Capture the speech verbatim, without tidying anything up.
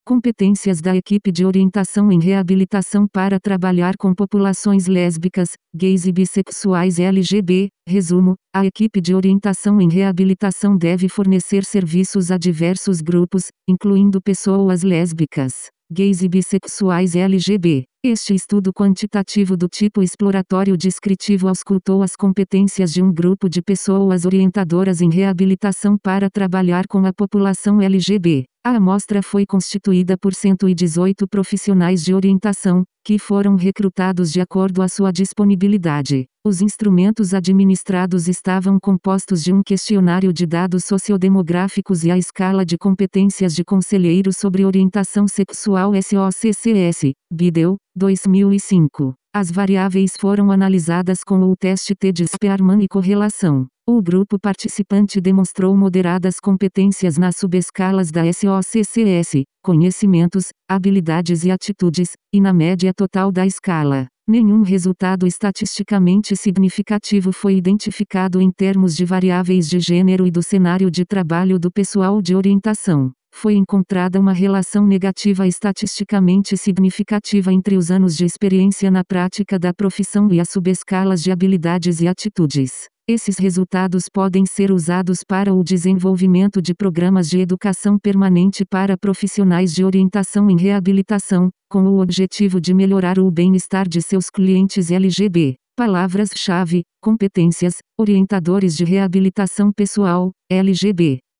Competências da equipe de orientação em reabilitação para trabalhar com populações lésbicas, gays e bissexuais L G B. Resumo: a equipe de orientação em reabilitação deve fornecer serviços a diversos grupos, incluindo pessoas lésbicas, gays e bissexuais L G B. Este estudo quantitativo do tipo exploratório descritivo auscultou as competências de um grupo de pessoas orientadoras em reabilitação para trabalhar com a população L G B. A amostra foi constituída por cento e dezoito profissionais de orientação, que foram recrutados de acordo à sua disponibilidade. Os instrumentos administrados estavam compostos de um questionário de dados sociodemográficos e a escala de competências de conselheiro sobre orientação sexual S O C C S, Bidel, dois mil e cinco. As variáveis foram analisadas com o teste T de Spearman e correlação. O grupo participante demonstrou moderadas competências nas subescalas da S O C C S, conhecimentos, habilidades e atitudes, e na média total da escala. Nenhum resultado estatisticamente significativo foi identificado em termos de variáveis de gênero e do cenário de trabalho do pessoal de orientação. Foi encontrada uma relação negativa estatisticamente significativa entre os anos de experiência na prática da profissão e as subescalas de habilidades e atitudes. Esses resultados podem ser usados para o desenvolvimento de programas de educação permanente para profissionais de orientação em reabilitação, com o objetivo de melhorar o bem-estar de seus clientes L G B. Palavras-chave: competências, orientadores de reabilitação pessoal, L G B.